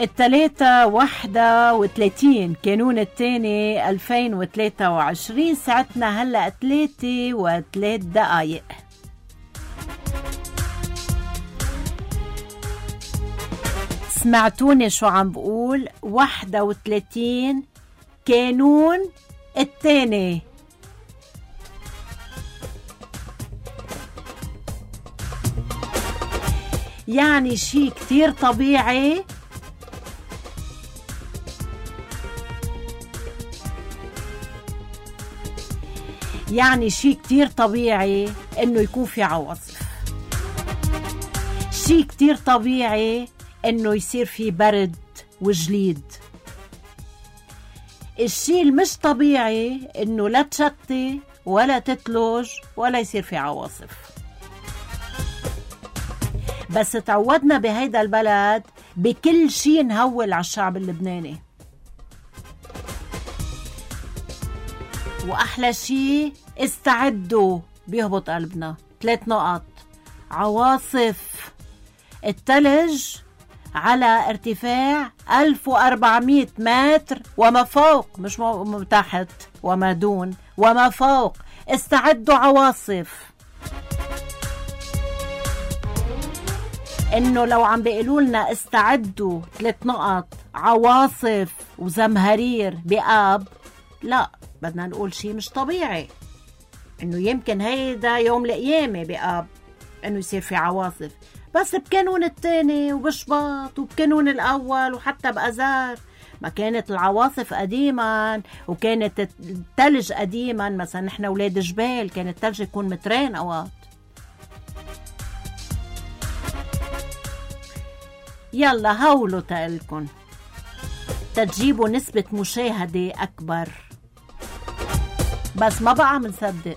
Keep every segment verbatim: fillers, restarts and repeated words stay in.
التلاتة واحدة وثلاثين كانون التاني ألفين وثلاثة وعشرين. ساعتنا هلأ ثلاثة وثلاث دقايق. سمعتوني شو عم بقول؟ واحدة وثلاثين كانون التاني. يعني شي كتير طبيعي يعني شي كتير طبيعي انه يكون في عواصف. شي كتير طبيعي انه يصير في برد وجليد. الشي المش طبيعي انه لا تشتي ولا تتلج ولا يصير في عواصف. بس تعودنا بهيدا البلد بكل شي نهول على الشعب اللبناني. وأحلى شي استعدوا بيهبط قلبنا. ثلاث نقط: عواصف، التلج على ارتفاع ألف وأربعمية متر وما فوق، مش مو تحت وما دون، وما فوق. استعدوا عواصف. انه لو عم بيقولوا لنا استعدوا ثلاث نقط عواصف وزمهرير بآب، لا، بدنا نقول شيء مش طبيعي. انه يمكن هيدا يوم القيامة بآب انه يصير في عواصف، بس بكانون الثاني وبشباط وبكانون الاول وحتى بأذار ما كانت العواصف قديما، وكانت التلج قديما. مثلا نحن اولاد جبال كان التلج يكون مترين اوقات. يلا هولوا تقلكن تجيبوا نسبة مشاهدة أكبر، بس ما بقى منصدق.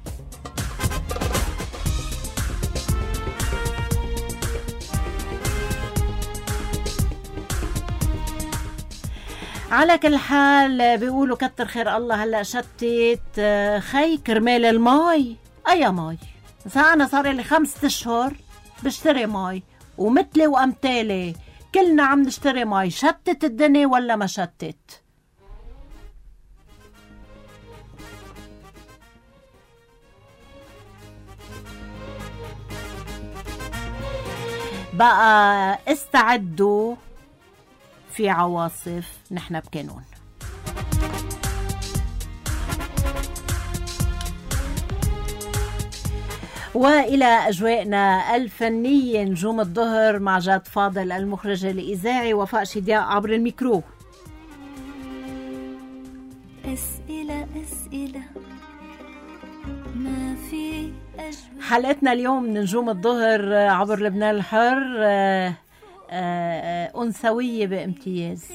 على كل حال بيقولوا كتر خير الله هلأ شتت خي كرمال الماي. أي ماي؟ أنا صار لي خمسة أشهر بشتري ماي، ومثلي وأمثالي كلنا عم نشتري ماي. شتت الدنيا ولا ما شتت؟ بقى استعدوا في عواصف نحن بكانون. وإلى أجوائنا الفنية نجوم الظهر مع جاد فاضل المخرج الإذاعي، وفاء شدياء عبر الميكرو. أسئلة أسئلة ما في أجوبة. حلقتنا اليوم من نجوم الظهر عبر لبنان الحر آآ آآ أنثوية بامتياز،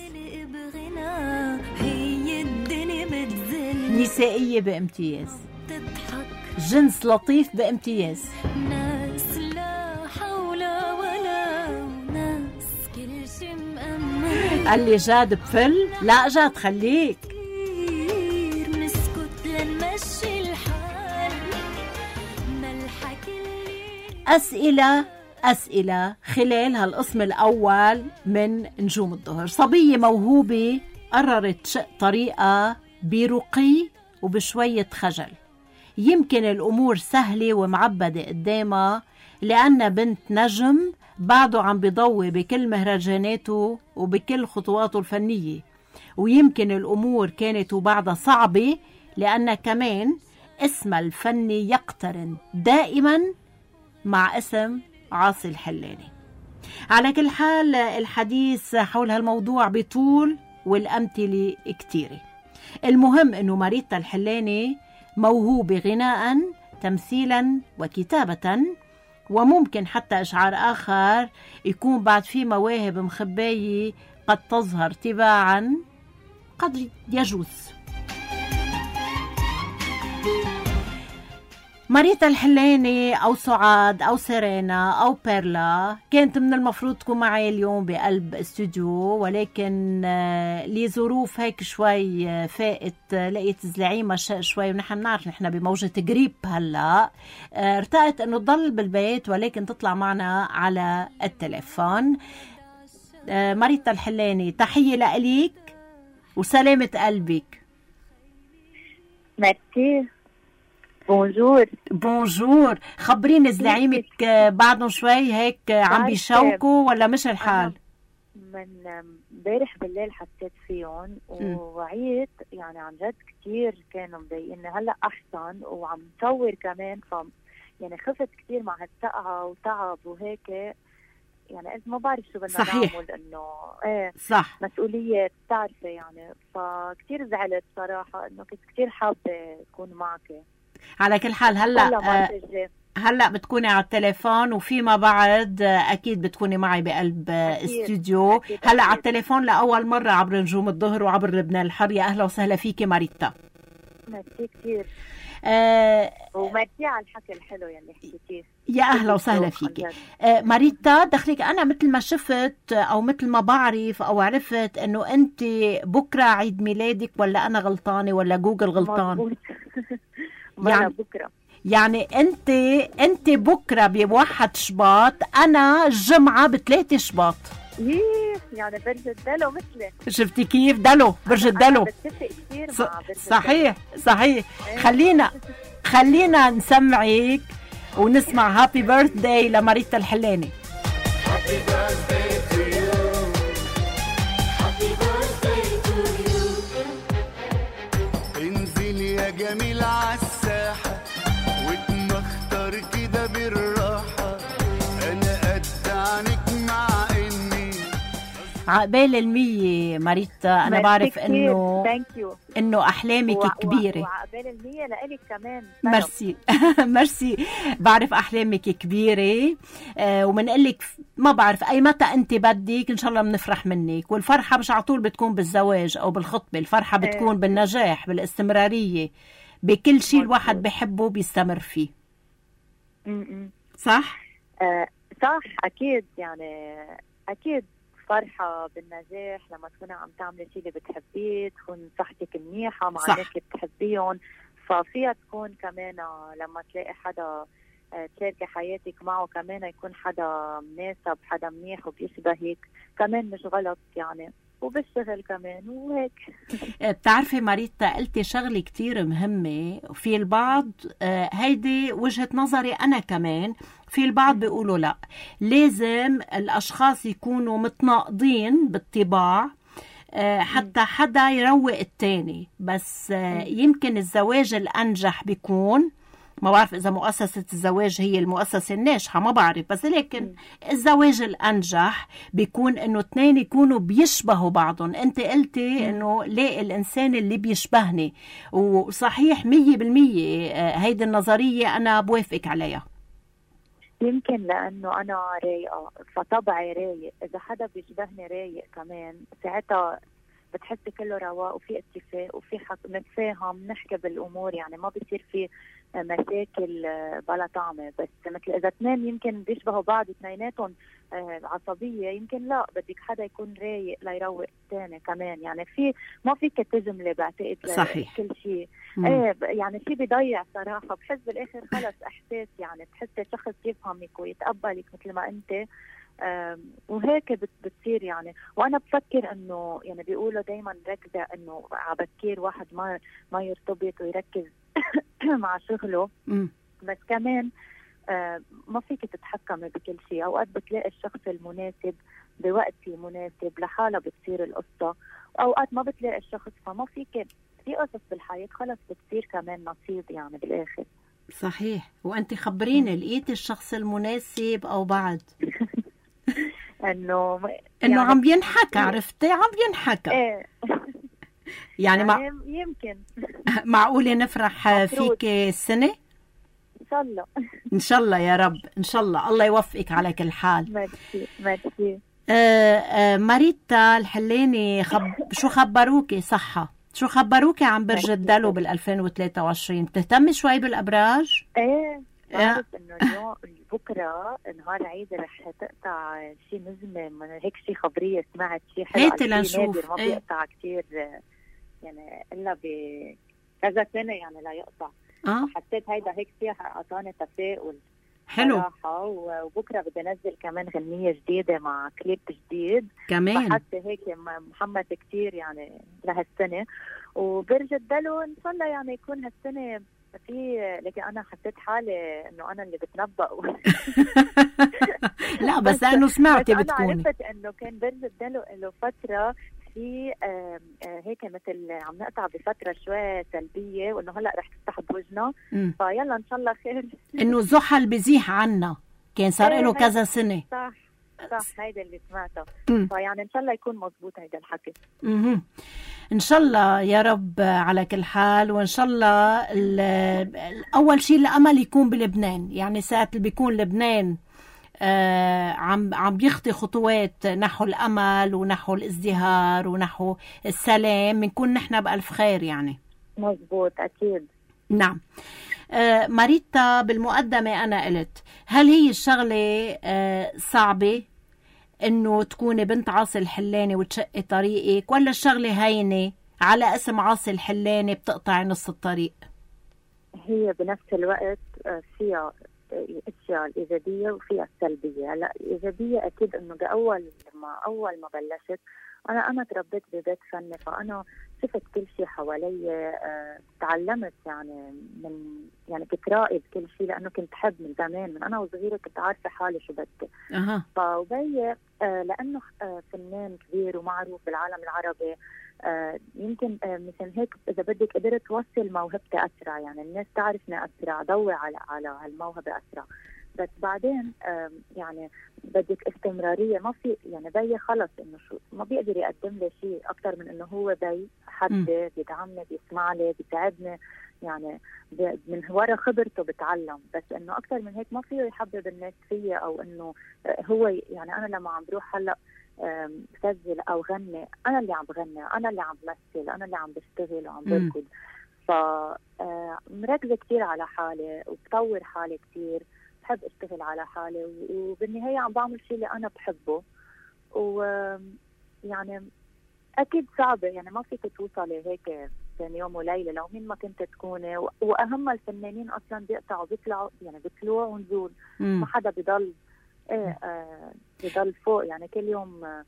نسائية بامتياز، جنس لطيف بامتياز، ناس لا حول ولا ناس كل شي مأمن. قال لي جاد بفل؟ لا جاد خليك. نسكت لنمشي الحال ملحق. أسئلة أسئلة خلال هالقسم الأول من نجوم الظهر. صبية موهوبة قررت شق طريقة برقي وبشوية خجل. يمكن الأمور سهلة ومعبدة قدامها لأن بنت نجم بعده عم بيضوي بكل مهرجاناته وبكل خطواته الفنية، ويمكن الأمور كانت وبعدها صعبة لأن كمان اسمها الفني يقترن دائما مع اسم عاصي الحلاني. على كل حال الحديث حول هالموضوع بطول والأمثلة كتيرة. المهم أنه ماريتا الحلاني موهوبة غناء، تمثيلا وكتابة، وممكن حتى إشعار آخر يكون بعد فيه مواهب مخباية قد تظهر تباعا، قد يجوز. ماريتا الحلاني أو سعاد أو سيرينا أو بيرلا كانت من المفروض تكون معي اليوم بقلب استوديو، ولكن لظروف هيك شوي فائت لقيت زلعيمة شوي، ونحن نعرف نحن بموجة قريب هلأ، ارتقت أنه تضل بالبيت ولكن تطلع معنا على التليفون. آه ماريتا الحلاني، تحية لإليك وسلامة قلبك. ميرسي. بونجور. بونجور. خبريني زعيمك بعدهم شوي هيك عم بيشوكوا ولا مش الحال؟ من امبارح بالليل حسيت فيهم ووعيت يعني عن جد كتير كانوا مضايقيني. هلا احسن وعم صور كمان، ف يعني خفت كتير مع هالسقعه وتعب وهيك. يعني قلت ما بعرف شو بدنا نعمل، انه ايه صح مسؤوليه بتعرفي يعني. فكتير زعلت صراحه، انه كنت كتير حابه اكون معك. على كل حال هلا آه هلا بتكوني على التليفون، وفيما بعد اكيد بتكوني معي بقلب أكيد. استوديو أكيد. هلا أكيد. على التليفون لاول مره عبر نجوم الظهر وعبر لبنان الحر. يا اهلا وسهلا فيكي ماريتا. ميرسي كثير. آه وميرسي على الحكي الحلو يلي حكيتيه. يا اهلا وسهلا فيكي. آه ماريتا، دخلك انا مثل ما شفت او مثل ما بعرف او عرفت انه انت بكره عيد ميلادك، ولا انا غلطانه ولا جوجل غلطان؟ يعني بكره يعني انت انت بكره بواحد شباط، انا الجمعه بثلاثة شباط. ايه يعني برج الدلو مثلي. شفتي كيف دلو برج الدلو؟ بتفق كثير مع برج الدلو. صحيح صحيح. خلينا خلينا نسمعك ونسمع هابي بيرث داي لماريتا الحلاني. هابي بيرث داي تو يو، هابي بيرث داي تو يو. انزل يا جميل عالساحه واتمختر كده بالراحه، انا قد عنك مع اني عقبال المية ماريتا. انا بعرف انه انه احلامك و... كبيره، وعقبال المية لإلك كمان. ميرسي ميرسي. بعرف احلامك كبيره، آه ومنقلك ما بعرف اي متى انت بدك، ان شاء الله بنفرح منك. والفرحه مش على طول بتكون بالزواج او بالخطبه، الفرحه بتكون اه. بالنجاح، بالاستمراريه، بكل شيء الواحد بحبه بيستمر فيه. م-م. صح؟ آه صح أكيد. يعني أكيد فرحة بالنجاح لما تكوني عم تعملي شيء اللي بتحبيه، تكون صحتك منيحة مع الناس اللي بتحبيهم. ففيها تكون كمان لما تلاقي حدا تشاركي حياتك معه كمان يكون حدا مناسب، حدا منيح وبيشبهك كمان، مش غلط يعني. وبالشغل كمان وهيك. بتعرفي ماريتا قلتي شغلة كتير مهمة. في البعض آه هيدي وجهة نظري أنا كمان، في البعض بيقولوا لا، لازم الأشخاص يكونوا متناقضين بالطباع آه حتى حدا يروق التاني. بس آه يمكن الزواج الأنجح بيكون، ما بعرف إذا مؤسسة الزواج هي المؤسسة الناجحة، ما بعرف، بس لكن الزواج الأنجح بيكون إنه اثنين يكونوا بيشبهوا بعضهم. أنت قلتي إنه ليه الإنسان اللي بيشبهني، وصحيح مية بالمية هيدي النظرية أنا بوافقك عليها. يمكن لأنه أنا رايقة فطبعي رايق، إذا حدا بيشبهني رايق كمان ساعتها بتحسي كله رواق وفي اتفاق وفي حق نتفاهم نحكي بالامور. يعني ما بيصير في مشاكل بلا طعمه. بس مثل اذا اثنين يمكن بيشبهوا بعض اثنيناتهم عصبيه، يمكن لا بدك حدا يكون رايق ليروق الثاني كمان. يعني في ما فيك تجملي بعتقد صحيح كل شيء. ايه يعني في بيضيع صراحه. بحس بالاخر خلص احساس، يعني تحسي شخص يفهمك ويتقبلك مثل ما انت، وهيك بتصير يعني. وانا بفكر انه يعني بيقولوا دايما ركزه انه عبكير واحد ما ما يرتبط ويركز مع شغله. م. بس كمان ما فيك تتحكمي بكل شيء. اوقات بتلاقي الشخص المناسب بوقت المناسب لحالها بتصير القصه، اوقات ما بتلاقي الشخص، فما فيك في قصص بالحياه خلص بتصير كمان نصيب يعني بالاخر. صحيح. وانت خبريني لقيت الشخص المناسب او بعد؟ انه انه يعني عم بينحكى، عرفتي عم بينحكى. ايه يعني, يعني مع... يمكن معقوله نفرح فيك السنه ان شاء الله. ان شاء الله يا رب، ان شاء الله. الله يوفقك على كل حال. ميرسي ميرسي. آه آه ماريتا الحلاني، خب... شو خبروكي صحة؟ شو خبروكي عن برج الدلو بال ألفين وثلاثة وعشرين؟ بتهتمي شوي بالابراج؟ ايه بعرف انه اليوم بكره نهار عيد رح تقطع شيء نجمه من هيك شيء خبريه، سمعت شيء حلو. هيك لنشوف. ما بيقطع كثير يعني الا بكذا سنه يعني لا يقطع. اه حسيت هيدا هيك فيها اعطاني تفاؤل. حلو صراحة. وبكرة بدي انزل كمان غنية جديدة مع كليب جديد كمان. فحتى هيك محمد كتير يعني لهالسنة، وبرجع دلو ان شاء الله يعني يكون هالسنة في. لكن انا حسيت حالي انه انا اللي بتنبأ لا بس لانه سمعتي بس بتكوني. انا عرفت انه كان برجع دلو له فترة في آه آه هيك مثل عم نقطع بفترة شوي سلبية، وانه هلا رح تفتح بوجنا، فيلا ان شاء الله خير. انه زحل بزيح عنا كان صار له كذا سنة. صح صح هيدا اللي سمعته. فيعني ان شاء الله يكون مزبوط هيدا الحكي. اها ان شاء الله يا رب على كل حال. وان شاء الله اول شيء الامل يكون بلبنان، يعني ساعة اللي بيكون لبنان آه عم عم بيخطي خطوات نحو الامل ونحو الازدهار ونحو السلام، بنكون نحن بألف خير يعني. مزبوط اكيد. نعم. آه ماريتا، بالمقدمة أنا قلت هل هي الشغلة آه صعبة إنه تكوني بنت عاصي الحلاني وتشقي طريقك، ولا الشغلة هينة على اسم عاصي الحلاني بتقطع نص الطريق؟ هي بنفس الوقت فيها الأشياء الإيجابية وفيها السلبية. هلا الإيجابية أكيد إنه بأول لما أول ما بلشت أنا أنا تربيت ببيت فني، فأنا شفت كل شيء حوالي. أه تعلمت يعني من يعني كنت راقب كل شيء، لأنه كنت حب من زمان، من أنا وصغيرة كنت عارفة حالي شو بدي. أه. فوبي أه لأنه أه فنان كبير ومعروف بالعالم العربي، آه يمكن آه مثل هيك إذا بدك قدرت توصل موهبتي أسرع، يعني الناس تعرفني أسرع، ضوي على على هالموهبة أسرع. بس بعدين آه يعني بدك استمرارية. ما في يعني بي خلص إنه شو ما بيقدر يقدم لي شيء أكتر من إنه هو بي حد بيدعمني بيسمع لي بيساعدني، يعني من ورا خبرته بتعلم. بس إنه أكتر من هيك ما فيه يحبب الناس فيا، أو إنه آه هو يعني أنا لما عم بروح هلأ بسجل او غني، انا اللي عم بغني، انا اللي عم بمثل، انا اللي عم بشتغل وعم بركض. ف مركزه كثير على حالي وبطور حالي كثير، بحب اشتغل على حالي، وبالنهايه عم بعمل شيء اللي انا بحبه. ويعني اكيد صعبه، يعني ما فيك توصلي هيك بين يوم وليله لو مين ما كنت تكوني. واهم الفنانين اصلا بيقطعوا بيطلعوا، يعني بيطلعوا ونزول، ما حدا بضل ايه آه بضل فوق، يعني كل يوم آه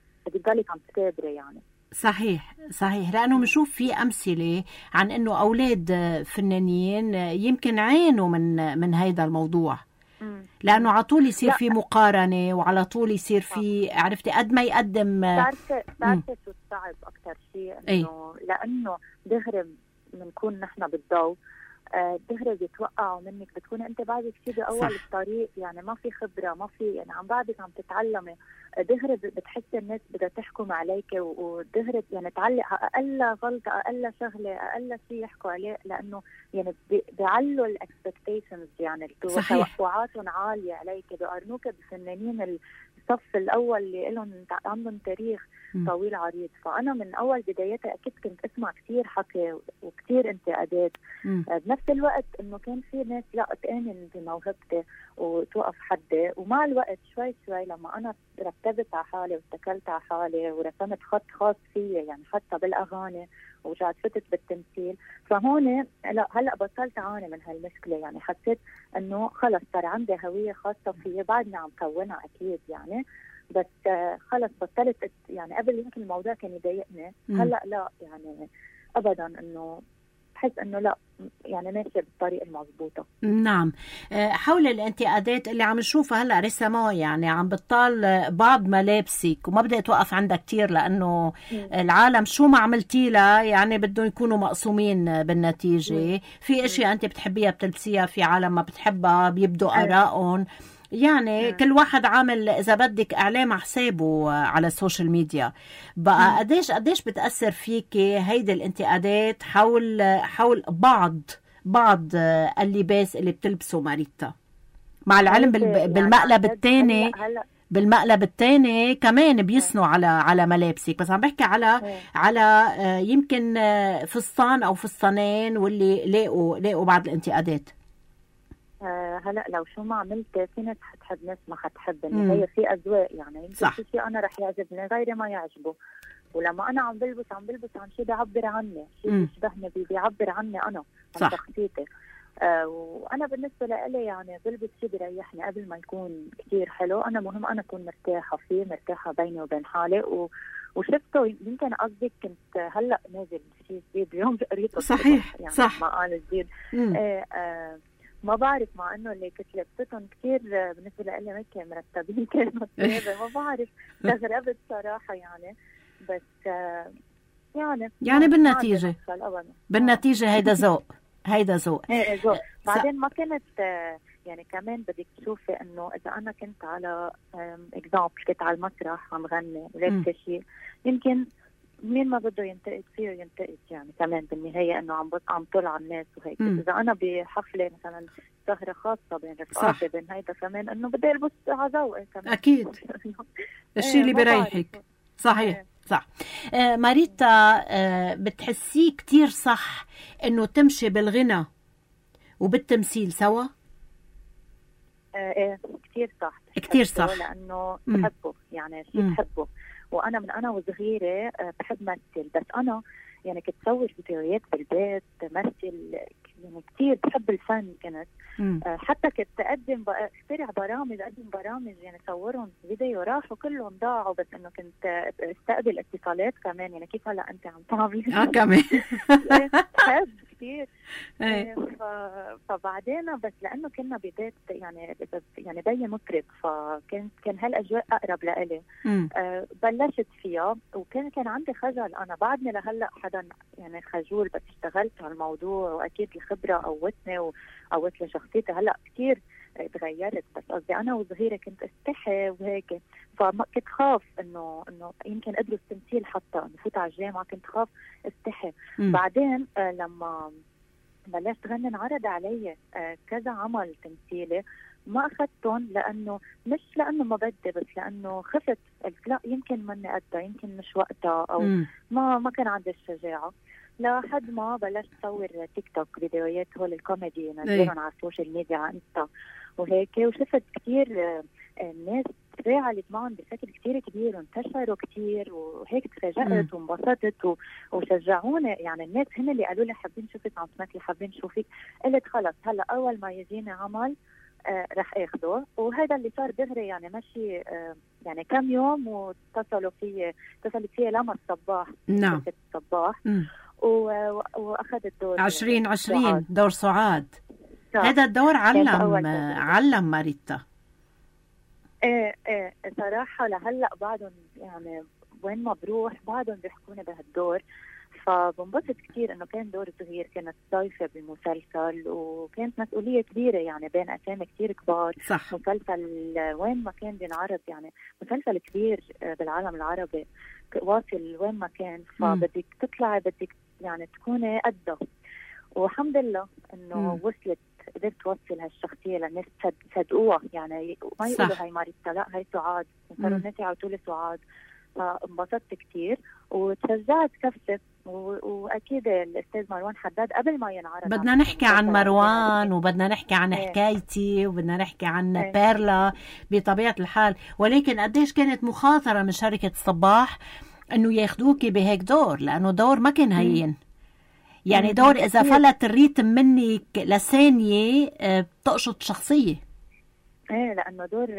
بتضلك عم تكابري يعني. صحيح صحيح. لأنه بنشوف في أمثلة عن إنه أولاد فنانين يمكن عانوا من من هيدا الموضوع، لأنه على طول يصير في مقارنة، وعلى طول يصير في عرفتي قد ما يقدم. تعرفي تعرفي شو الصعب أكتر شيء؟ إنه ايه؟ لأنه دغري بنكون نحن بالضوء، دغري بيتوقعوا منك، بتكوني انت بعدك شيء باول صح. الطريق، يعني ما في خبره، ما في يعني عم بعدك عم تتعلمي، دغري بتحسي الناس بدها تحكم عليك، ودغري يعني تعلق اقل غلطه، اقل شغله، اقل شيء يحكوا عليه، لانه يعني بيعلوا الاكسبكتيشنز، يعني توقعاتهم عاليه عليك، بيقارنوك بفنانين الصف الاول اللي لهم عندهم تاريخ طويل عريض. فانا من اول بداياتي اكيد كنت اسمع كثير حكي وكثير انتقادات، بنفس الوقت انه كان في ناس لا تآمن بموهبتي وتوقف حدي. ومع الوقت شوي شوي لما انا رتبت على حالي واتكلت على حالي ورسمت خط خاص فيي، يعني حتى بالاغاني، ورجعت فتت بالتمثيل، فهون لا هلا بطلت اعاني من هالمشكله. يعني حسيت انه خلص صار عندي هويه خاصه فيي، بعدني عم كونها اكيد يعني، بس خلص بطلت. يعني قبل يمكن الموضوع كان يضايقني، هلا لا يعني ابدا، انه بحس انه لا يعني ماشيه بالطريقه المضبوطه. نعم. حول الانتقادات اللي عم نشوفها هلا رسموا، يعني عم بتطال بعض ملابسك وما بدها توقف عندها كتير، لانه م. العالم شو ما عملتي لها يعني بدهم يكونوا مقسومين بالنتيجه. م. في اشياء انت بتحبيها بتلبسيها، في عالم ما بتحبها بيبدوا ارائهم، يعني م. كل واحد عامل اذا بدك اعلام حسابه على السوشيال ميديا. بقى قديش قديش بتاثر فيكي هيدي الانتقادات حول حول بعض بعض اللباس اللي بتلبسه ماريتا، مع العلم بالمقلب الثاني بالمقلب الثاني كمان بيصنوا على على ملابسك، بس عم بحكي على على يمكن فستان او فستانين واللي لاقوا لاقوا بعض الانتقادات. آه هلا لو شو ما عملت في ناس حتحب، ناس ما حتحبني، هي في اذواق، يعني يمكن في شيء انا رح يعجبني غيري ما يعجبه. ولما انا عم بلبس عم بلبس عن شيء بيعبر عني، شيء بيشبهني، بيعبر عني انا عن شخصيتي. آه وانا بالنسبه لي يعني بلبس شيء بيريحني قبل ما يكون كثير حلو. انا مهم انا اكون مرتاحه فيه، مرتاحه بيني وبين حالي. و وشفته يمكن قصدك كنت هلا نازل شيء جديد اليوم قريته صحيح يعني صح مقال جديد. ايه آه ما بعرف، مع انه اللي كنت لبستهم كثير بالنسبه لي ما كانوا مرتبين كانوا ثيابي، ما بعرف استغربت صراحه يعني. بس آه يعني يعني بالنتيجه بالنتيجه هيدا ذوق، هيدا ذوق. ايه ذوق. بعدين ما كانت يعني كمان بدك تشوفي انه اذا انا كنت على اكزامبل كنت على المسرح عم غني ولابسه شيء، يمكن مين ما بده ينتقد فيه ينتقد يعني كمان بالنهايه انه عم عم طلع على الناس وهيك. م. اذا انا بحفله مثلا سهره خاصه بين رفقاتي بين هيدا كمان انه بدي البس على ذوقي كمان اكيد الشيء اللي بريحك. صحيح صح. آه ماريتا، آه بتحسيه كتير صح انه تمشي بالغنى وبالتمثيل سوا؟ آه ايه كتير صح، كتير صح، لانه بحبه يعني شيء بحبه. وانا من انا وصغيره آه بحب مثل، بس انا يعني كنت صور فيديوهات بالبيت مثل يعني كتير بحب الفن كنت. آه حتى كنت اقدم اخترع برامج اقدم برامج يعني صورهم فيديو راحوا كلهم ضاعوا، بس انه كنت استقبل اتصالات كمان يعني كيف هلا انت عم تعملي اه كمان بحب كثير. ف... فبعدين بس لانه كنا ببيت يعني يعني بي مطرب، فكان كان هالاجواء اقرب لإلي. آه بلشت فيها وكان كان عندي خجل، انا بعدني لهلا حدا يعني خجول، بس اشتغلت على الموضوع واكيد الخبره قوتني وقوت لي شخصيتي. هلا كثير تغيرت، بس قصدي انا وصغيره كنت استحي وهيك، فما كنت خاف انه انه يمكن ادرس تمثيل حتى نفوت على الجامعه، كنت خاف استحي. م. بعدين آه لما بلشت غني انعرض علي آه كذا عمل تمثيلي، ما اخذتهم لانه مش لانه ما بدي، بس لانه خفت، قلت لا يمكن ماني قدها، يمكن مش وقتها، او م. ما ما كان عندي الشجاعه. لحد ما بلشت صور تيك توك فيديوهات هول الكوميدي نزلهم على السوشيال ميديا على انستا وهيك، وشفت كثير الناس تفاعلت معهم بشكل كثير كبير وانتشروا كثير، وهيك تفاجأت وانبسطت وشجعوني. يعني الناس هن اللي قالوا لي حابين نشوفك عم تمثلي، حابين نشوفك. قلت خلص هلا اول ما يجيني عمل آه رح اخده، وهذا اللي صار دغري يعني ماشي آه يعني كم يوم واتصلوا فيي اتصلت فيي لما الصباح. نعم الصباح واخذت دور عشرين عشرين دور سعاد. هذا الدور علم علم ماريتا. ايه ايه صراحه لهلا بعدهم يعني وين ما بروح بعدهم بيحكوني بهالدور، فبنبسط كثير انه كان دور صغير، كانت ضيفه بالمسلسل وكانت مسؤوليه كبيره يعني بين اسامي كثير كبار. صح. مسلسل وين ما كان بينعرض يعني مسلسل كبير بالعالم العربي واصل وين ما كان، فبدك تطلعي بدك يعني تكوني قدها. والحمد لله انه وصلت، قدرت توصل هالشخصيه للناس صدقوها يعني ما يقولوا هاي ماريتا، لا هاي سعاد، صاروا الناس يعطوا لي سعاد. فانبسطت كثير وتشجعت كفت. واكيد الاستاذ مروان حداد قبل ما ينعرض بدنا نحكي عن مروان وبدنا نحكي عن حكايتي وبدنا نحكي عن بيرلا بطبيعه الحال، ولكن قديش كانت مخاطره من شركه الصباح انه ياخدوكي بهيك دور، لانه دور ما كان هين يعني دور اذا فلت الريتم منك لثانيه بتقشط شخصيه. ايه لانه دور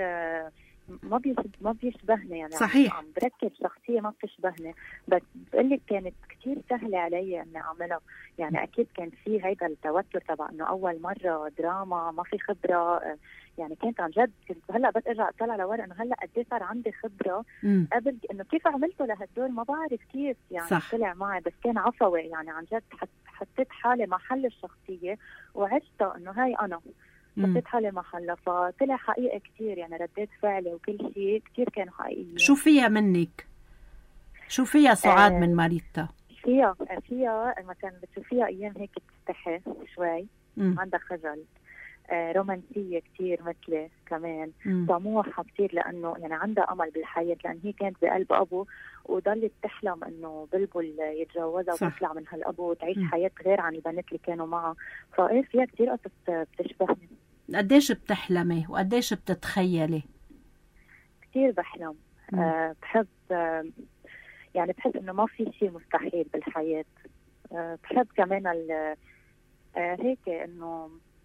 ما بيشبه ما بيشبهني يعني. صحيح. عم بركب شخصيه ما بتشبهني، بس بقول لك كانت كثير سهله علي اني اعملها يعني. اكيد كان في هيدا التوتر تبع انه اول مره دراما ما في خبره يعني. كانت عن جد كنت هلا بس ارجع اطلع على ورق انه هلا قد ايه صار عندي خبره م. قبل انه كيف عملته لهالدور ما بعرف كيف يعني. صح. طلع معي بس كان عفوي يعني عن جد. حطيت حالي محل الشخصيه وعشتها انه هاي انا، حطيت حالي محلها، فطلع حقيقة كتير يعني. رديت فعلي وكل شيء كتير كانوا حقيقيين. شو فيها منك؟ شو فيها سعاد آه من ماريتا؟ فيها فيها مثلا بتشوفيها ايام هيك تستحي شوي، عندها خجل، آه رومانسية كتير مثلي كمان، م. طموحة كتير لأنه يعني عندها أمل بالحياة، لأن هي كانت بقلب أبو وضلت تحلم إنه بلبل يتجوزها وتطلع من هالأبو وتعيش م. حياة غير عن البنات اللي كانوا معها. فإيه فيها كتير قصص بتشبهني. قديش بتحلمي وقديش بتتخيلي؟ كتير بحلم. أه بحب أه يعني بحس إنه ما في شيء مستحيل بالحياة. أه بحب كمان ال أه هيك إنه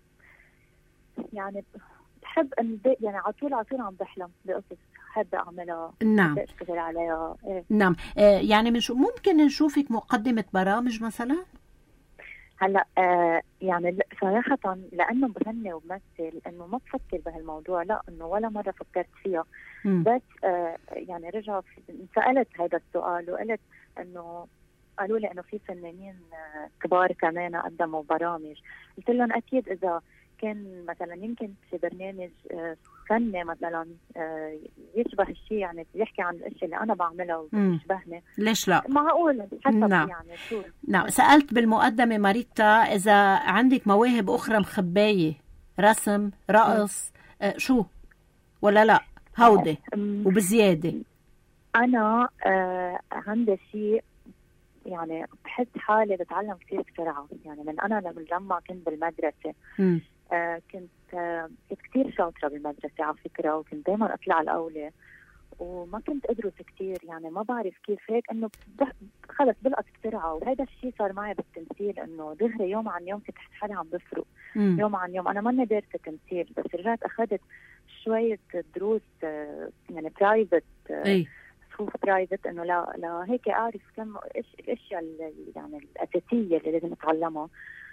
يعني بحب ان ب... يعني على طول على طول عم بحلم بقصص حابه اعملها. نعم اشتغل عليها. إيه. نعم. آه يعني من شو ممكن نشوفك مقدمة برامج مثلا؟ هلا آه يعني صراحة لأنه بغني وبمثل إنه ما بفكر بهالموضوع، لا إنه ولا مرة فكرت فيها. م. بس آه يعني رجع سألت هذا السؤال وقلت إنه قالوا لي إنه في فنانين آه كبار كمان قدموا برامج. قلت لهم أكيد إذا كان مثلا يمكن في برنامج آه فني مثلا آه يشبه الشيء، يعني بيحكي عن الاشياء اللي انا بعملها وبيشبهني، ليش لا؟ معقول حسب. نعم. يعني شو نعم. سألت بالمقدمة ماريتا إذا عندك مواهب أخرى مخباية، رسم، رقص، آه شو ولا لا هودي وبزيادة؟ أنا آه عندي شيء، يعني بحس حالي بتعلم كثير بسرعة. يعني من أنا لما كنت بالمدرسة م. آه كنت آه كنت كثير شاطرة بالمدرسة على فكرة، وكنت دايما أطلع الأولى وما كنت أدرس كثير، يعني ما بعرف كيف هيك إنه خلص بلقط بسرعة. وهذا الشيء صار معي بالتمثيل، إنه دغري يوم عن يوم كنت أحس حالي عم بفرق م. يوم عن يوم. أنا ماني دارسة تمثيل، بس رجعت أخذت شوية دروس آه يعني برايفت آه شوف برايفت إنه لا لا هيك أعرف كم إيش الأشياء يعني الأساسية اللي لازم أتعلمها.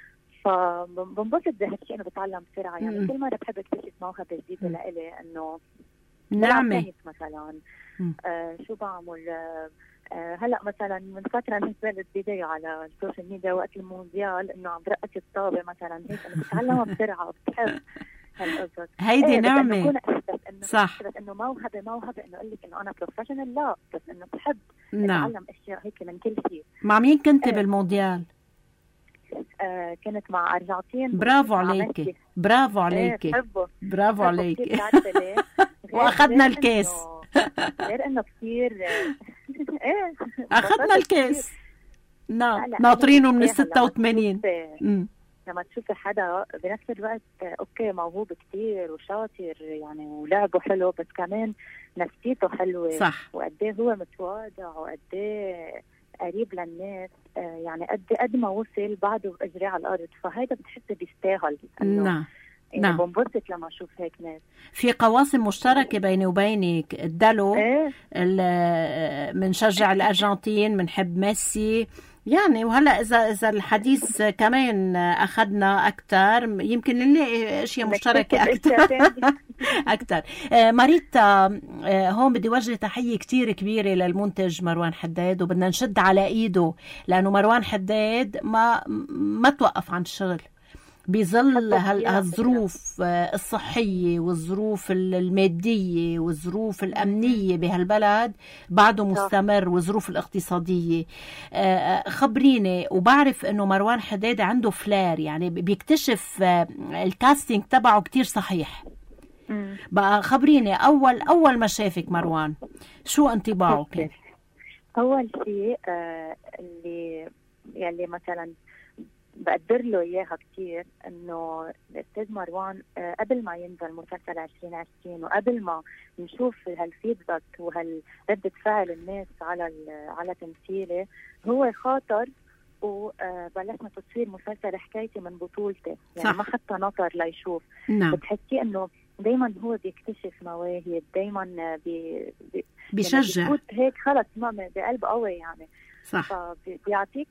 فبنبسط بهالشيء إنه بتعلم بسرعة. يعني م. كل مرة بحب اكتشف موهبة جديدة لإلي، إنه نعمة مثلا آه شو بعمل آه هلا مثلا من فترة نزلت فيديو على السوشيال ميديا وقت المونديال إنه عم برقص الطابة مثلا، هيك أنا بتعلمها بسرعة بحب هالقصص. هيدي إيه نعمة إنه صح. بس إنه موهبة موهبة إنه أقول لك إنه أنا بروفيشنال، لا بس إنه بحب نعم. أتعلم أشياء هيك من كل شيء. مع مين كنت إيه. بالمونديال؟ آه كانت مع أرجنتين. برافو عليكي برافو عليكي. إيه بحبه. برافو عليكي. غير واخذنا غير الكاس. إنه غير انه كثير ايه اخذنا الكاس. نعم ناطرينه من ستة وثمانين. لما تشوفي حدا بنفس الوقت اوكي موهوب كثير وشاطر يعني ولعبه حلو، بس كمان نفسيته حلوه صح، وقديه هو متواضع وقديه قريب للناس، يعني قد قد ما وصل بعده اجري على الارض. فهيدا بتحسي بيستاهل. نعم نعم. بنبسط لما اشوف هيك ناس. في قواسم مشتركه بيني وبينك. الدلو إيه؟ منشجع الارجنتين، منحب ميسي يعني. وهلا اذا اذا الحديث كمان اخذنا اكثر يمكن نلاقي اشياء مشتركه اكثر. اكثر. ماريتا هون بدي وجه تحيه كتير كبيره للمنتج مروان حداد، وبدنا نشد على ايده لانه مروان حداد ما ما توقف عن الشغل بظل هالظروف الصحية والظروف المادية والظروف الأمنية بهالبلد بعده مستمر، والظروف الاقتصادية. خبريني. وبعرف أنه مروان حداد عنده فلير، يعني بيكتشف الكاستينج تبعه كتير صحيح. بقى خبريني أول أول ما شافك مروان شو انطباعه كان؟ أول شيء آه اللي يعني مثلا بقدر له إياها كتير إنه الأستاذ مروان آه قبل ما ينزل مسلسل عشرين عشرين وقبل ما نشوف هالفيدباك وهالردة فعل الناس على على تمثيله، هو خاطر وبلشنا تصوير مسلسل حكايتي من بطولتي، يعني صح. ما حتى نطر ليشوف. نعم. بتحسي إنه دايما هو بيكتشف مواهب، دايما بي بي بيشجع يعني هيك خلص ما بقلب قوي يعني. صح. فبيعطيك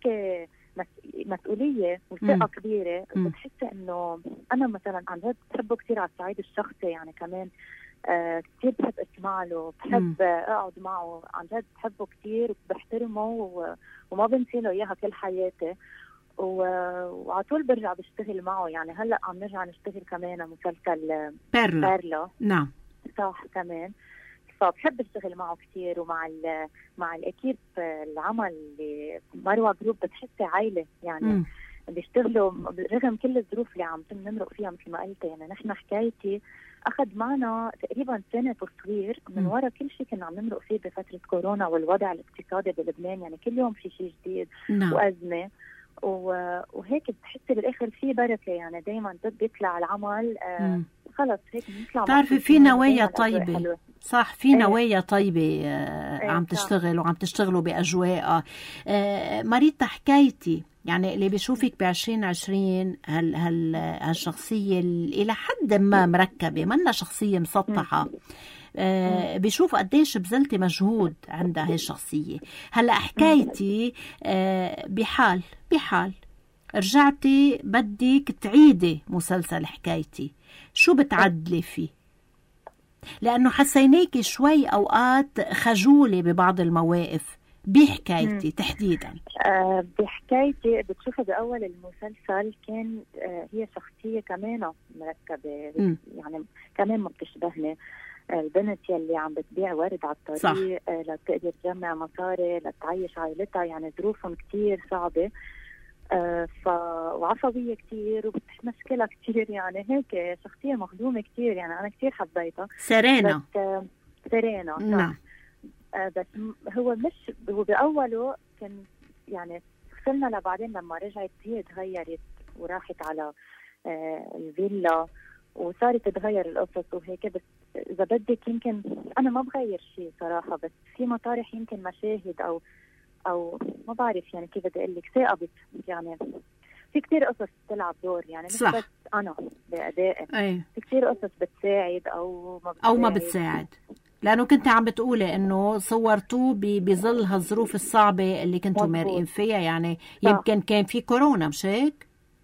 مسؤولية وثقة كبيرة. بتحسي انه انا مثلا عن جد بحبه كثير على الصعيد الشخصي، يعني كمان آه كثير بحب اسمع له، بحب مم. اقعد معه، عن جد بحبه كثير وبحترمه وما بنسي له اياها كل حياتي، وعلى طول برجع بشتغل معه. يعني هلا عم نرجع نشتغل كمان مسلسل بيرلا. بيرلا نعم صح كمان. فبحب اشتغل معه كثير، ومع مع الاكيب العمل اللي مروه جروب بتحسي عائله يعني. م. بيشتغلوا رغم كل الظروف اللي عم نمرق فيها مثل ما قلت. يعني نحن حكايتي اخذ معنا تقريبا سنه تصوير من وراء كل شيء كنا عم نمرق فيه بفتره كورونا والوضع الاقتصادي بلبنان. يعني كل يوم في شيء جديد نعم. وازمه وهيك بتحسي بالاخر في بركه. يعني دايما ضد بيطلع العمل آه خلص هيك بنطلع. بتعرفي في نوايا طيبه صح، في نوايا ايه. طيبه آه ايه عم تشتغل وعم تشتغلوا باجواء. آه ماريتا حكايتي يعني اللي بيشوفك بعشرين عشرين هال هال هالشخصية إلى حد ما مركبة، منا شخصية مسطحة، آه بيشوف قديش بذلتي مجهود عندها هاي الشخصية. هلأ حكايتي آه بحال بحال رجعتي بدك تعيدي مسلسل حكايتي، شو بتعدلي فيه؟ لأنه حسينيكي شوي أوقات خجولة ببعض المواقف بحكايتي مم. تحديدا. آه بحكايتي بتشوفها بأول المسلسل كان آه هي شخصية كمان مركبة مم. يعني كمان ما بتشبهني. آه البنت يلي عم بتبيع ورد على الطريق آه لتقدر تجمع مصاري لتعيش عائلتها، يعني ظروفهم كتير صعبة آه ف وعصبية كتير وبتمشكلها كتير، يعني هيك شخصية مخدومة كتير، يعني أنا كتير حبيتها. سيرينا بس آه سيرينا نعم. آه بس هو مش هو بأوله كان يعني وصلنا لبعدين لما رجعت هي تغيرت وراحت على آه الفيلا وصارت تتغير القصص وهيك. بس إذا بدك يمكن أنا ما بغير شيء صراحة، بس في مطارح يمكن مشاهد أو أو ما بعرف يعني كيف بدي أقول لك ثاقبت، يعني في كتير قصص تلعب دور، يعني مش صح. بس أنا بأدائي أي. في كتير قصص بتساعد أو ما بتساعد أو ما بتساعد، لأنه كنت عم بتقولي إنه صورتوه بظل هالظروف الصعبة اللي كنتوا مارقين فيها، يعني يمكن كان في كورونا مش هيك؟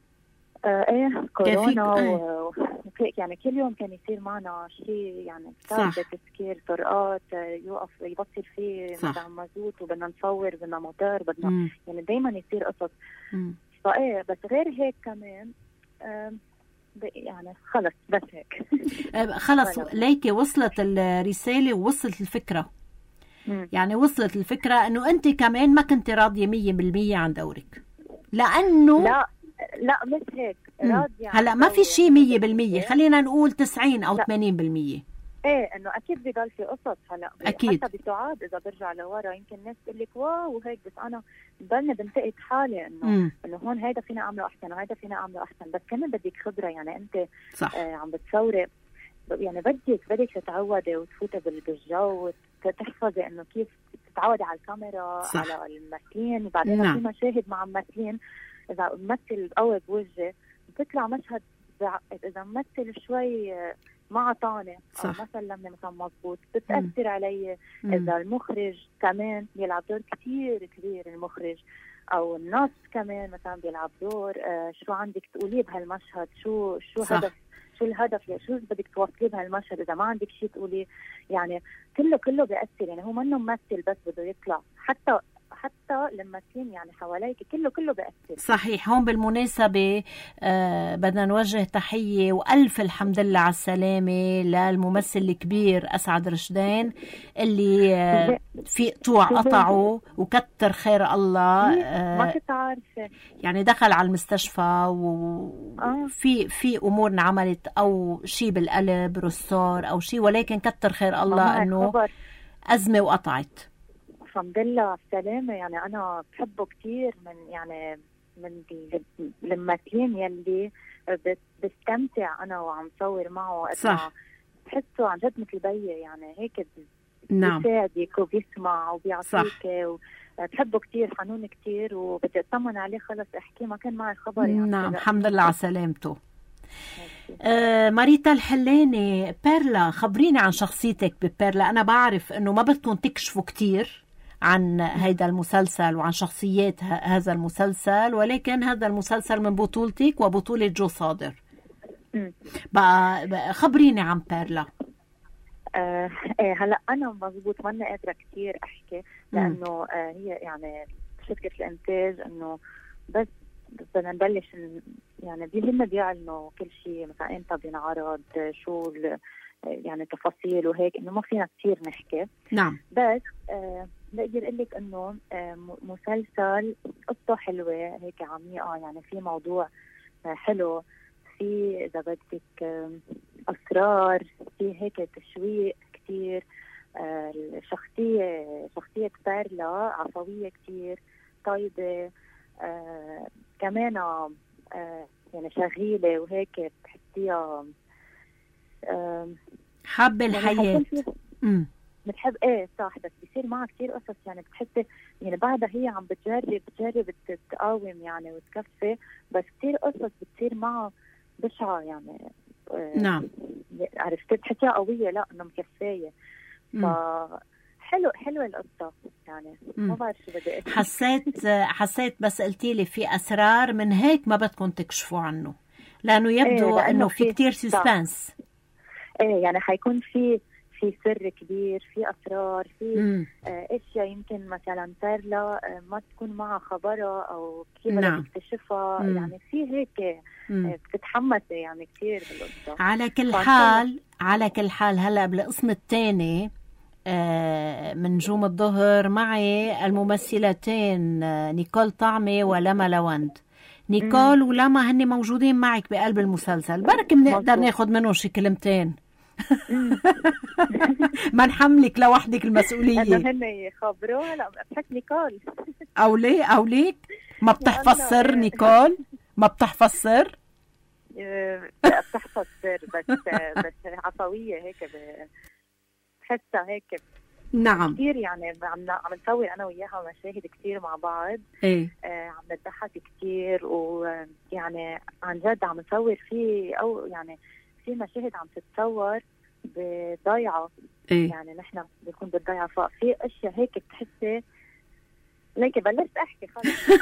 آه ايه كورونا و... وهيك يعني كل يوم كان يصير معنا شيء، يعني ثابت تسكير طرقات يوقف يبطل فيه مثلا مازوت وبدنا نصور بدنا موتور بدنا مم. يعني دايما يصير قصص. فايه بس غير هيك كمان آه يعني خلص بس هيك خلص ليكي وصلت الرسالة ووصلت الفكرة. مم. يعني وصلت الفكرة انه انت كمان ما كنت راضية مية بالمية عن دورك، لانه لا لا مش هيك راضية. هلا ما في شيء مية بالمية، خلينا نقول تسعين او ثمانين بالمية. ايه انه اكيد بضل في قصص هلا اكيد حتى بتعاد اذا برجع لورا يمكن الناس تقول لك واو وهيك، بس انا بضلني بنتقد حالي انه انه هون هيدا فينا اعمله احسن وهيدا فينا اعمله احسن. بس كمان بدك خبره، يعني انت صح. آه عم بتصوري يعني بدك بدك تتعودي وتفوتي بالجو وتحفظي انه كيف تتعودي على الكاميرا صح. على الممثلين، وبعدين نعم. في مشاهد مع ممثلين اذا ممثل قوي بوجه بتطلع مشهد بعقد، اذا ممثل شوي ما عطاني او مثلا لما مثلا مضبوط بتاثر مم. علي. مم. اذا المخرج كمان بيلعب دور كثير كبير، المخرج او النص كمان مثلا بيلعب دور آه شو عندك تقوليه بهالمشهد، شو شو صح. هدف شو الهدف يعني شو بدك توصليه بهالمشهد، اذا ما عندك شيء تقوليه يعني كله كله بيأثر. يعني هو منه ممثل بس بده يطلع، حتى حتى لما كان يعني حواليك كله كله بأثر. صحيح. هون بالمناسبة آه بدنا نوجه تحية وألف الحمد لله على السلامة للممثل الكبير أسعد رشدان اللي آه في طوع قطعه وكتر خير الله. آه ما كنت عارفة يعني دخل على المستشفى وفي آه. في أمور انعملت أو شيء بالقلب رستار أو شيء، ولكن كتر خير الله أنه خبر. أزمة وقطعت الحمد لله على السلامة. يعني أنا بحبه كتير من يعني من الممثلين يلي بستمتع أنا وعم صور معه. صح. بحسه عن جد مثل بيي، يعني هيك نعم. بيساعدك وبيسمع وبيعطيك. بحبه كتير، حنون كتير، وبدي أطمن عليه. خلص أحكي ما كان معي خبر يعني. نعم الحمد لله على سلامته. آه ماريتا الحلاني، بيرلا خبريني عن شخصيتك ببيرلا. أنا بعرف أنه ما بدكم تكشفوا كتير عن هذا المسلسل وعن شخصيات هذا المسلسل، ولكن هذا المسلسل من بطولتك وبطولة جو صادر. بقى, بقى خبريني عن بيرلا. آه ايه هلا انا مزبوط ما انا قادره كثير احكي لانه آه هي يعني شركه الانتاج انه بس بدنا نبلش يعني بيهم بيعلنوا كل شيء مثلا امتى بينعرض شو يعني تفاصيل وهيك، انه ما فينا كثير نحكي. نعم. بس آه بقدر اقول لك انه آه مسلسل قصته حلوه هيك عميقه، يعني في موضوع آه حلو، في اذا بدك آه اسرار، في هيك تشويق كثير. آه الشخصيه شخصيه بيرلا عفويه كثير طيبه، آه كمان آه يعني شغيله وهيك بتحسيها آه حابه الحياه. امم بتحب ايه صح، بس بيصير معها كثير قصص يعني بتحسي يعني بعدها هي عم بتجرب بتجرب تقاوم يعني وتكفي، بس كثير قصص بتصير معها بشعة يعني. نعم. عرفت بتحسيها قوية لا انه مكفاية. ف حلو حلوة القصة يعني. ما بعرف شو بدي اقول. حسيت حسيت بس قلتي لي في اسرار من هيك ما بدكم تكشفوا عنه، لانه يبدو إيه انه في كتير سسبانس. ايه يعني حيكون في في سر كبير، في اسرار، في آه اشياء يمكن مثلا صار لها آه ما تكون معها خبرها او كيف بدها نعم. تكتشفها. يعني في هيك آه بتتحمسي يعني كثير بالقصه. على كل حال على كل حال هلا بالقسم الثاني آه من نجوم الظهر معي الممثلتين آه نيكول طعمي ولما لوند. نيكول مم. ولما هن موجودين معك بقلب المسلسل، بركي بنقدر ناخذ منهم شي كلمتين. ما نحملك لوحدك المسؤولية. أنا هن يخبروا. هلا بحس نيكول أو ليه أو ليك ما بتحفظ سر نيكول، ما بتحفظ سر. بتحفظ سر بس بس عفوية هيك بحسها هيك. نعم كثير يعني عم عم نسوي انا وياها مشاهد كثير مع بعض. ايه آه عم نضحك كثير، ويعني عن جد عم نصور في او يعني في مشاهد عم تتصور بضيعه. إيه؟ يعني نحن بنكون بالضيعه، ففي اشياء هيك بتحسي ليك بلشت احكي خلص.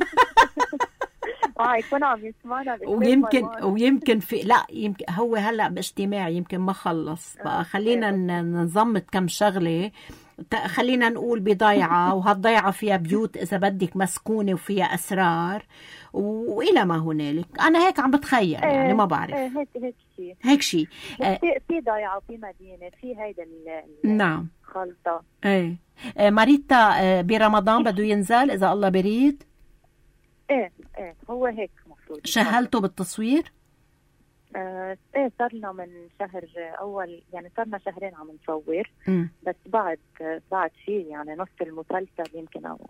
اه يكون عم يسمعنا. ويمكن ويمكن في لا يمكن هو هلا باجتماع يمكن ما خلص بقى. آه خلينا نضمت كم شغله. خلينا نقول بضيعه، وهالضيعه فيها بيوت اذا بدك مسكونه وفيها اسرار والى ما هنالك. انا هيك عم بتخيل يعني ما بعرف. ايه هيك هيك شيء هيك شيء آه في في ضيعه وفي مدينه في هيدا نعم خلطه. ايه آه ماريتا آه برمضان بده ينزل اذا الله بريد. ايه ايه هو هيك مفروض. شهلته بالتصوير؟ آه ايه صار لنا من شهر اول يعني صار لنا شهرين عم نصور. م. بس بعد بعد في يعني نص المسلسل يمكن او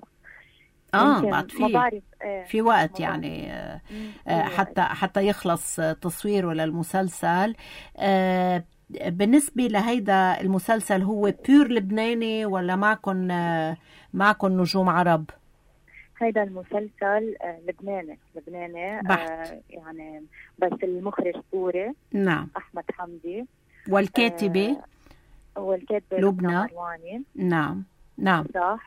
اه بعد في ما بعرف ايه في وقت يعني آه آه حتى حتى يخلص تصويره للمسلسل. آه بالنسبة لهيدا المسلسل هو بيور لبناني ولا معكم آه معكم نجوم عرب؟ هيدا المسلسل آه لبناني لبناني آه يعني بس المخرج سوري. نعم أحمد حمدي. والكاتبة آه والكاتبة لبنى مرواني. نعم نعم صح.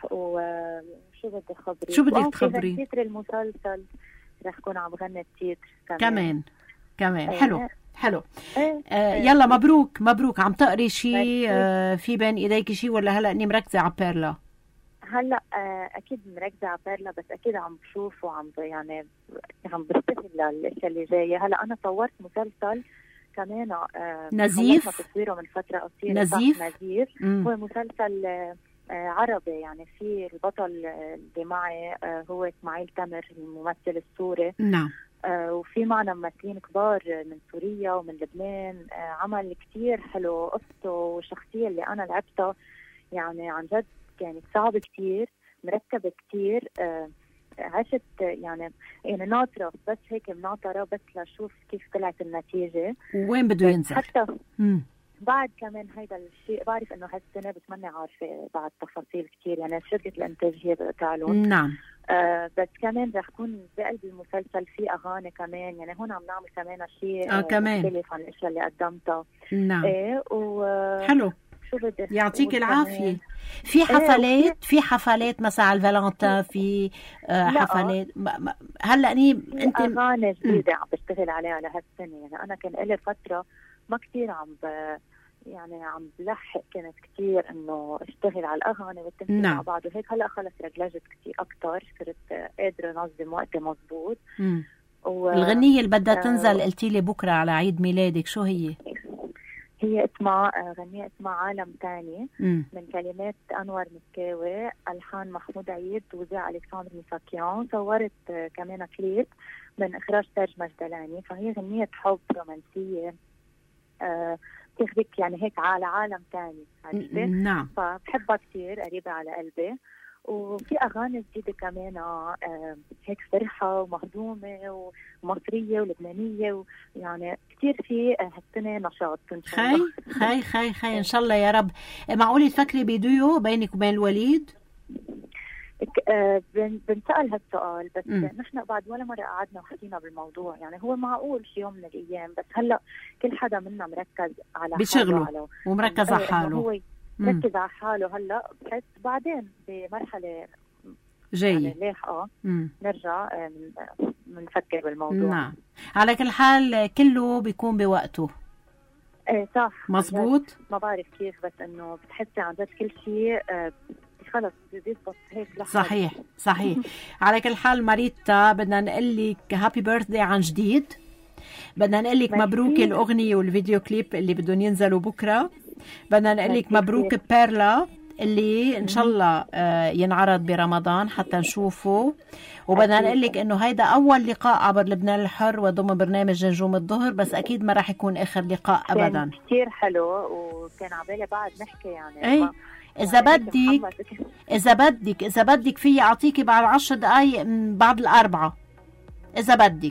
وشو بدي خبري شو بدك تخبري؟ تيتر المسلسل رح كون عم غني التيتر كمان كمان كمان آه. حلو حلو آه. آه يلا مبروك مبروك. عم تقري شيء آه في بين ايديك شيء ولا هلا اني مركزة على بيرلا؟ هلا آه اكيد مركزه على بيرلا، بس اكيد عم بشوف وعم يعني عم بستفيد للاشياء اللي جايه. هلا انا صورت مسلسل كمان آه نزيف تصويره من فتره قصيره. نزيف نزيف هو مسلسل آه عربي يعني في البطل اللي معي آه هو اسماعيل تامر الممثل السوري. نعم. آه وفي معنا ممثلين كبار من سوريا ومن لبنان. آه عمل كتير حلو قصته والشخصيه اللي انا لعبتها يعني عن جد كانت صعبة كتير مركبة كتير. آه عشت يعني يعني ناطرة بس هيك مناطرة بس لشوف كيف طلعت النتيجة. وين بده ينزل حتى مم. بعد كمان هيدا الشيء بعرف انه هالسنة بتمنى عارفة بعد تفاصيل كتير يعني شركة الانتاج هي بتعلن. نعم. آه بس كمان رح يكون بقلب المسلسل في اغاني كمان يعني هون عم نعمل كمان شيء آه كمان مختلف عن الاشياء اللي قدمتها. نعم. ايه و حلو يعطيك العافية. في حفلات في حفلات مثلا على الفالنتين في آه حفلات هلا اني انت اغاني جديده عم بشتغل عليها لهالسنه يعني. انا كان لي فتره ما كثير عم ب... يعني عم بلحق كانت كثير انه اشتغل على الاغاني والتمثيل نعم. مع بعض وهيك. هلا خلص رجلجت كثير اكثر صرت قادره انظم وقتي مزبوط. و... الغنيه اللي بدها تنزل قلتي لي بكره على عيد ميلادك شو هي؟ هي اسمها غنية اسمها عالم تاني من كلمات أنور مكاوي ألحان محمود عيد توزيع ألكسندر ميساكيان. صورت كمان كليب من إخراج تاج مجدلاني. فهي غنية حب رومانسية آه تاخدك يعني هيك على عالم تاني عرفتي؟ نعم. فبحبها كتير قريبة على قلبي. وفي اغاني جديده كمان آه هيك فرحه ومهضومه ومصريه ولبنانيه، ويعني كثير في هالسنه نشاط ان شاء الله. خي خي خي خي ان شاء الله يا رب. معقول تفكري بديو بينك وبين الوليد؟ آه بنسأل هالسؤال، بس م. نحن بعد ولا مرة قعدنا وحكينا بالموضوع. يعني هو معقول شي يوم من الأيام، بس هلأ كل حدا منا مركز على بشغله حاله ومركز على حاله، هو مركز على حاله هلأ، بحس بعدين بمرحلة جاي يعني لاحقة نرجع بنفكر بالموضوع. نعم، على كل حال كله بيكون بوقته. ايه صح مزبوط. ما بعرف كيف، بس انه بتحسي عن جد كل شيء آه خلص بيزبط هيك لحظة. صحيح صحيح. على كل حال ماريتا بدنا نقول لك هابي بيرثدي عن جديد، بدنا نقول لك مبروك الأغنية والفيديو كليب اللي بدهم ينزلوا بكرة، بدنا نقول لك مبروك بيرلا اللي إن شاء الله ينعرض برمضان حتى نشوفه، وبدنا نقول لك إنه هيدا أول لقاء عبر لبنان الحر وضمن برنامج نجوم الظهر، بس أكيد ما راح يكون آخر لقاء أبدا. كان كتير حلو وكان عبالي بعد نحكي يعني. أي إذا بدك إذا بدك إذا بدك فيي أعطيكي بعد عشر دقايق بعد الأربعة إذا بدك.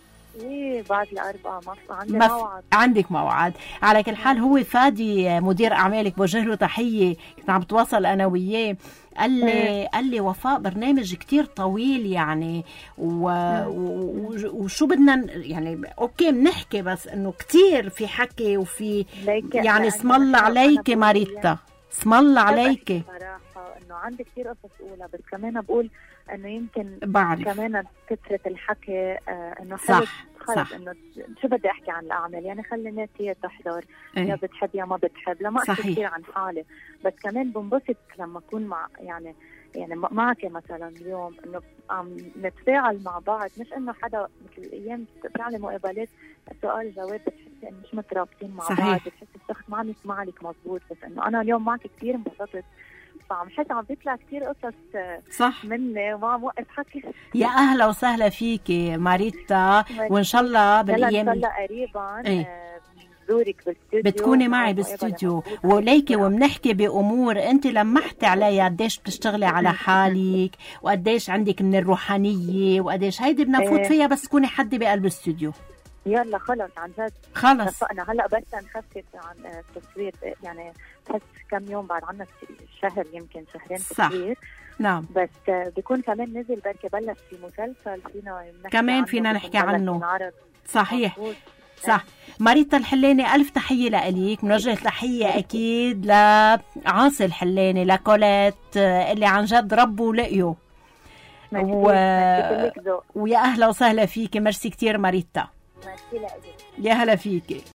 إيه بعد الأربعة ما عندي مف... موعد. عندك موعد. على كل حال هو فادي مدير أعمالك بوجه له تحية، كنت عم بتواصل أنا وياه، قال لي قال لي وفاء برنامج كتير طويل يعني و... و... وشو بدنا يعني أوكي بنحكي، بس إنه كتير في حكي وفي يعني اسم الله عليك ماريتا، اسم الله عليك. صراحة إنه عندي كتير قصص أولى، بس كمان بقول إنه يمكن بعرف. كمان كثرة الحكي آه إنه صح صح إنه شو بدي أحكي عن الأعمال، يعني خلي الناس هي تحضر. ايه؟ يا بتحب يا ما بتحب، لما أحكي كثير عن حالي، بس كمان بنبسط لما أكون مع يعني يعني معك مثلا اليوم إنه عم نتفاعل مع بعض، مش إنه حدا مثل الأيام بتعمل مقابلات سؤال جواب بتحسي إنه مش مترابطين مع صحيح. بعض، بتحسي الشخص ما عم يسمع لك مزبوط، بس إنه أنا اليوم معك كثير انبسطت، فعم حس عم بيطلع كثير قصص صح مني وما عم وقف حكي. يا أهلا وسهلا فيكي ماريتا، وإن شاء الله بالأيام إن شاء الله قريبا ايه؟ بزورك بالاستوديو، بتكوني معي بالاستوديو وليكي وبنحكي بأمور أنت لمحتي عليها، قديش بتشتغلي على حالك وقديش عندك من الروحانية وقديش هيدي بنفوت فيها، بس تكوني حدي بقلب الاستوديو. يلا خلص عن جد خلص اتفقنا. هلا بس نخفف عن التصوير، يعني بحس كم يوم بعد عنا شهر يمكن شهرين تصوير. نعم، بس بيكون كمان نزل بركي بلش في مسلسل فينا كمان فينا نحكي عنه. صحيح مفروض. صح. ماريتا الحلاني ألف تحية لإليك، بنوجه تحية أكيد لعاصي الحلاني لكولات اللي عن جد ربوا لقيوا و... ويا أهلا وسهلا فيكي. ميرسي كتير ماريتا. ميرسي لإلك. يا هلا فيكي.